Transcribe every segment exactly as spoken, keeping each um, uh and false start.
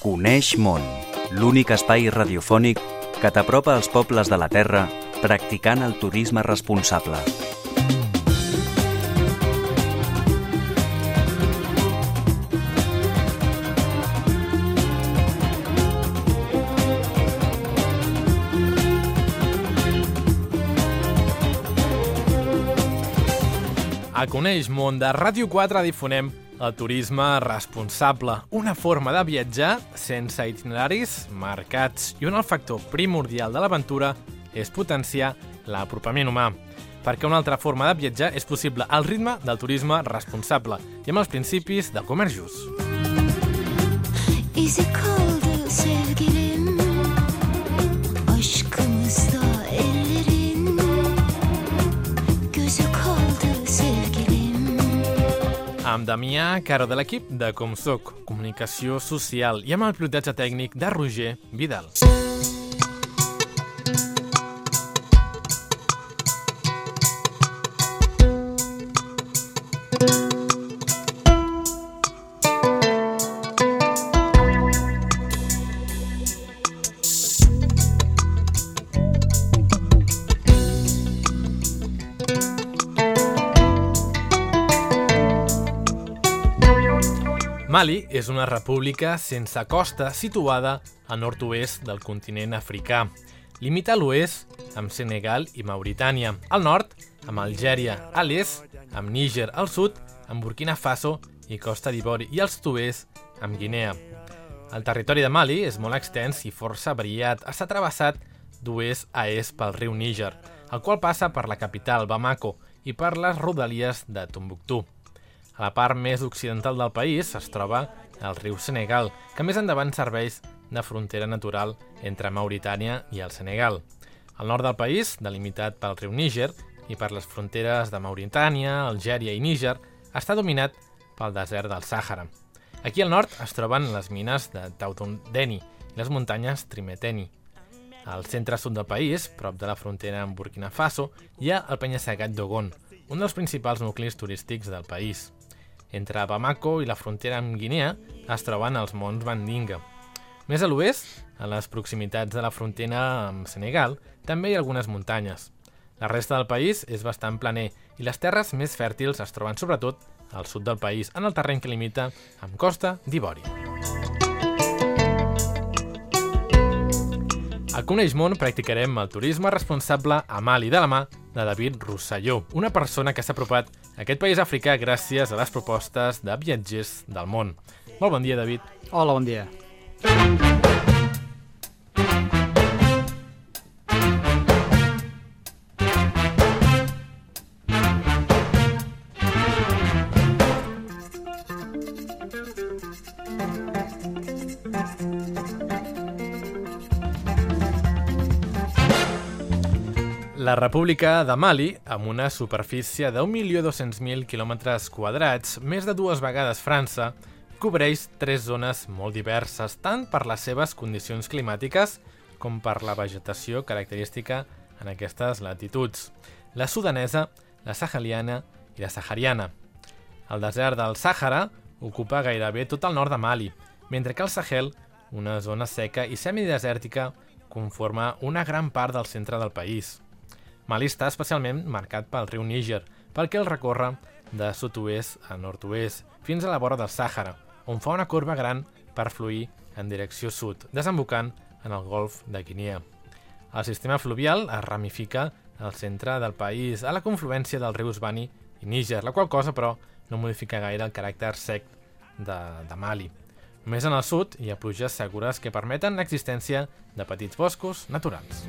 Coneix món, l'únic espai radiofònic que t'apropa als pobles de la Terra practicant el turisme responsable. A Coneix món de Ràdio quatre difonem el turisme responsable, una forma de viatjar sense itineraris marcats i on el factor primordial de l'aventura és potenciar l'apropament humà. Perquè una altra forma de viatjar és possible al ritme del turisme responsable i amb els principis del comerç just. İzi kaldı sevgilim, aşkımızda ellerin, gözü kaldı sevgilim. Amb Damià Caro de l'equip de Comsoc, Comunicació Social, i amb el pilotatge tècnic de Roger Vidal. Mali és una república sense costa situada al nord-oest del continent africà. Limita a l'oest amb Senegal i Mauritània, al nord amb Algèria, a l'est amb Níger, al sud amb Burkina Faso i Costa d'Ivori i al sud-oest amb Guinea. El territori de Mali és molt extens i força variat. Està travessat d'oest a est pel riu Níger, el qual passa per la capital, Bamako, i per les rodalies de Tombouctou. A la part més occidental del país es troba el riu Senegal, que més endavant serveix de frontera natural entre Mauritània i el Senegal. Al nord del país, delimitat pel riu Níger i per les fronteres de Mauritània, Algèria i Níger, està dominat pel desert del Sàhara. Aquí al nord es troben les mines de Taoundeni i les muntanyes Trimeteni. Al centre-sud del país, prop de la frontera amb Burkina Faso, hi ha el penya-segat Dogon, un dels principals nuclis turístics del país. Entre Bamako i la frontera amb Guinea es troben els Monts Mandinga. Més a l'oest, a les proximitats de la frontera amb Senegal, també hi ha algunes muntanyes. La resta del país és bastant planer i les terres més fèrtils es troben sobretot al sud del país, en el terreny que limita amb Costa d'Ivori. A Coneix món practicarem el turisme responsable a Mali de la mà de David Rosselló, una persona que s'ha apropat a aquest país africà gràcies a les propostes de viatgers del món. Molt bon dia, David. Hola, bon dia. La República de Mali, amb una superfície d'un milió dos-cents mil quilòmetres quadrats, més de dues vegades França, cobreix tres zones molt diverses, tant per les seves condicions climàtiques com per la vegetació característica en aquestes latituds: la sudanesa, la saheliana i la sahariana. El desert del Sàhara ocupa gairebé tot el nord de Mali, mentre que el Sahel, una zona seca i semidesèrtica, conforma una gran part del centre del país. Mali està especialment marcat pel riu Níger, perquè el recorre de sud-oest a nord-oest, fins a la vora del Sàhara, on fa una corba gran per fluir en direcció sud, desembocant en el golf de Guinea. El sistema fluvial es ramifica al centre del país, a la confluència dels rius Bani i Níger, la qual cosa, però, no modifica gaire el caràcter sec de, de Mali. Més en el sud hi ha pluges segures que permeten l'existència de petits boscos naturals.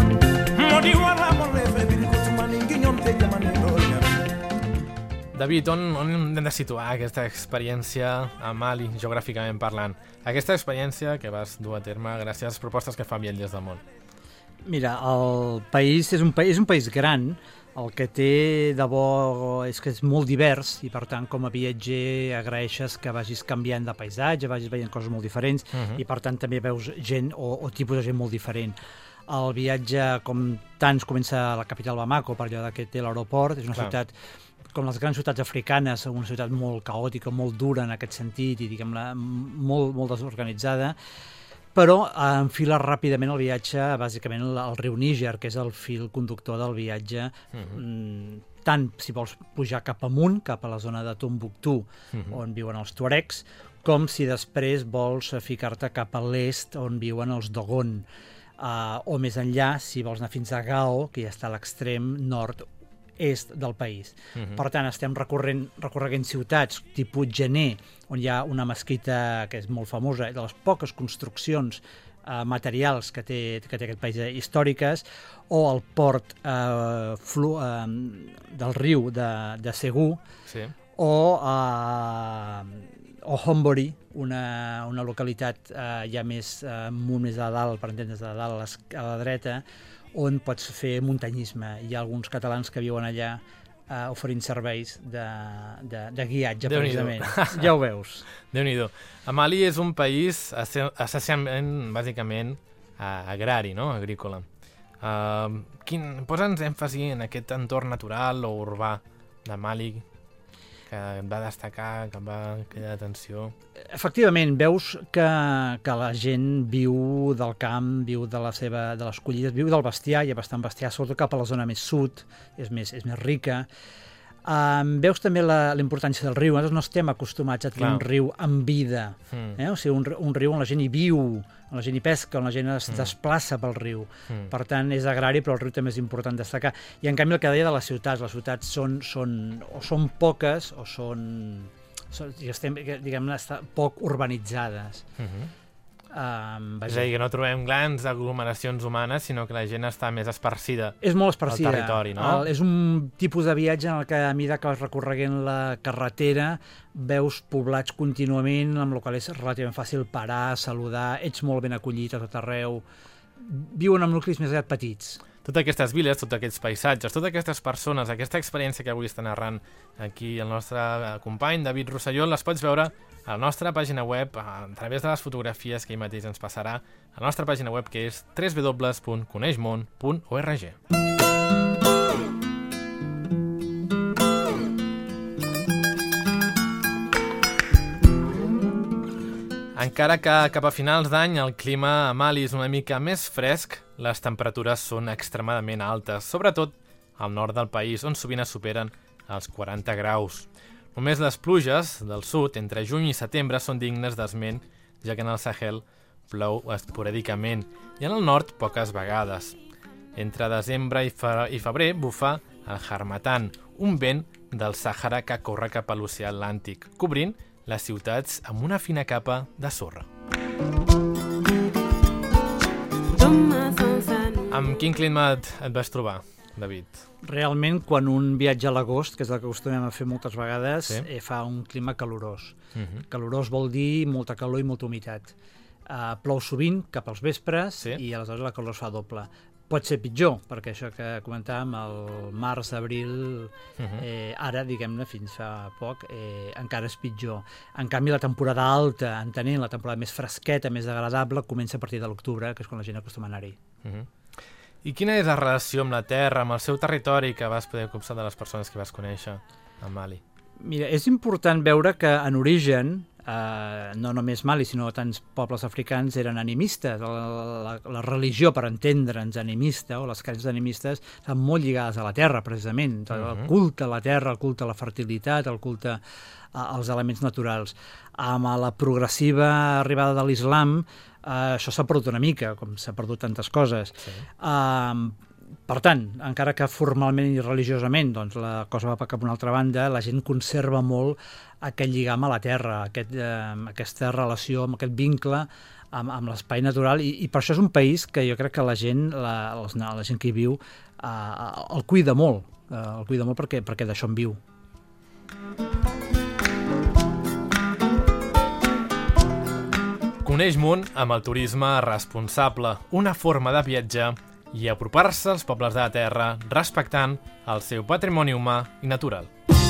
David, on, on hem de situar aquesta experiència a Mali, geogràficament parlant? Aquesta experiència que vas dur a terme gràcies a les propostes que fa Viatgers del Món. Mira, el país és un, país, és un país gran. El que té de bo és que és molt divers i, per tant, com a viatger agraeixes que vagis canviant de paisatge, vagis veient coses molt diferents uh-huh. i, per tant, també veus gent o, o tipus de gent molt diferent. El viatge, com tants, comença a la capital Bamako, per allò que té l'aeroport. És una Clar. ciutat com les grans ciutats africanes, una ciutat molt caòtica, molt dura en aquest sentit i diguem-ne molt, molt desorganitzada, però enfila ràpidament el viatge, bàsicament al riu Níger, que és el fil conductor del viatge, uh-huh. tant si vols pujar cap amunt, cap a la zona de Tombouctou, uh-huh. on viuen els tuaregs, com si després vols ficar-te cap a l'est, on viuen els Dogon, uh, o més enllà, si vols anar fins a Gao, que ja està a l'extrem nord-est del país. Uh-huh. Per tant, estem recorrent, recorregent ciutats tipus Djenné, on hi ha una mesquita que és molt famosa, de les poques construccions eh, materials que té, que té aquest país històriques, o el port eh, flu, eh, del riu de, de Ségou, sí. o, eh, o Hombori, una, una localitat eh, ja més eh, molt més a dalt, per entendre's, a dalt a, les, a la dreta, on pots fer muntanyisme. Hi ha alguns catalans que viuen allà Uh, oferint serveis de, de, de guiatge, precisament. Ja ho veus. Déu-n'hi-do. Mali és un país essencialment, bàsicament, uh, agrari, no? Agrícola. Uh, quin, posa'ns èmfasi en aquest entorn natural o urbà de Mali que et va destacar, que et va cridar l'atenció. Efectivament, veus que, que la gent viu del camp, viu de, la seva, de les collides, viu del bestiar, hi ha bastant bestiar, sobretot cap a la zona més sud, és més, és més rica. Um, veus també la, la importància del riu. Nosaltres no estem acostumats a tenir Clar. un riu amb vida, mm. eh? O sigui, un, un riu on la gent hi viu, on la gent hi pesca, on la gent es mm. desplaça pel riu. Mm. Per tant, és agrari, però el riu també és important destacar. I en canvi el que deia de les ciutats, les ciutats són, són, o són poques o són, són estem, diguem-ne, poc urbanitzades. Mm-hmm. Um, és a dir, que no trobem grans aglomeracions humanes, sinó que la gent està més esparcida. És molt esparcida. Al territori, no? El, és un tipus de viatge en el que a mesura que vas recorreguent la carretera veus poblats contínuament, amb el qual és relativament fàcil parar, saludar, ets molt ben acollit a tot arreu. Viuen en nuclis més aviat petits. Totes aquestes viles, tots aquests paisatges, totes aquestes persones, aquesta experiència que avui està narrant aquí el nostre company David Rosselló, les pots veure a la nostra pàgina web a través de les fotografies que ell mateix ens passarà a la nostra pàgina web, que és w w w punt coneixmón punt org. Encara que cap a finals d'any el clima a Mali és una mica més fresc, les temperatures són extremadament altes, sobretot al nord del país, on sovint es superen els quaranta graus. Només les pluges del sud, entre juny i setembre, són dignes d'esment, ja que en el Sahel plou esporàdicament i en el nord poques vegades. Entre desembre i, fe i febrer bufa el Harmattan, un vent del Sàhara que corre cap a l'oceà Atlàntic, cobrint les ciutats amb una fina capa de sorra. Amb quin clima et, et vas trobar, David? Realment, quan un viatja a l'agost, que és el que acostumem a fer moltes vegades, sí. eh, fa un clima calorós. Uh-huh. Calorós vol dir molta calor i molta humitat. Uh, plou sovint cap als vespres, sí. i aleshores la calor es fa doble. Pot ser pitjor, perquè això que comentàvem, el març, abril, uh-huh. eh, ara, diguem-ne, fins fa poc, eh, encara és pitjor. En canvi, la temporada alta, entenent la temporada més fresqueta, més agradable, comença a partir de l'octubre, que és quan la gent acostuma a anar-hi. Uh-huh. I quina és la relació amb la terra, amb el seu territori, que vas poder copsar de les persones que vas conèixer a Mali? Mira, és important veure que en origen, eh, no només Mali, sinó tants pobles africans eren animistes. La, la, la religió, per entendre'ns, animista, o les creences animistes, estan molt lligades a la terra, precisament. Uh-huh. El culte a la terra, el culte a la fertilitat, el culte als elements naturals. Amb la progressiva arribada de l'islam, Uh, això s'ha perdut una mica, com s'ha perdut tantes coses. Sí. Uh, per tant, encara que formalment i religiosament doncs, la cosa va cap a una altra banda, la gent conserva molt aquest lligam a la terra, aquest, uh, aquesta relació, amb aquest vincle amb, amb l'espai natural, i, i per això és un país que jo crec que la gent, la, les, la gent que hi viu, uh, el cuida molt, uh, el cuida molt perquè, perquè d'això en viu. Coneix món amb el turisme responsable, una forma de viatjar i apropar-se als pobles de la terra respectant el seu patrimoni humà i natural.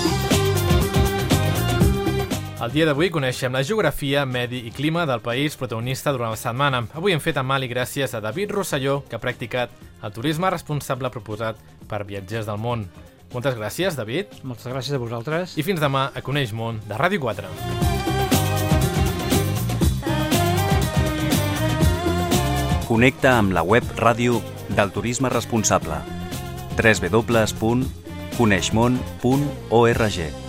El dia d'avui coneixem la geografia, medi i clima del país protagonista durant la setmana. Avui hem fet a Mali gràcies a David Rosselló, que ha practicat el turisme responsable proposat per viatgers del món. Moltes gràcies, David. Moltes gràcies a vosaltres. I fins demà a Coneix Món, de Ràdio quatre. Connecta amb la web ràdio del turisme responsable. w w w punt coneixmon punt org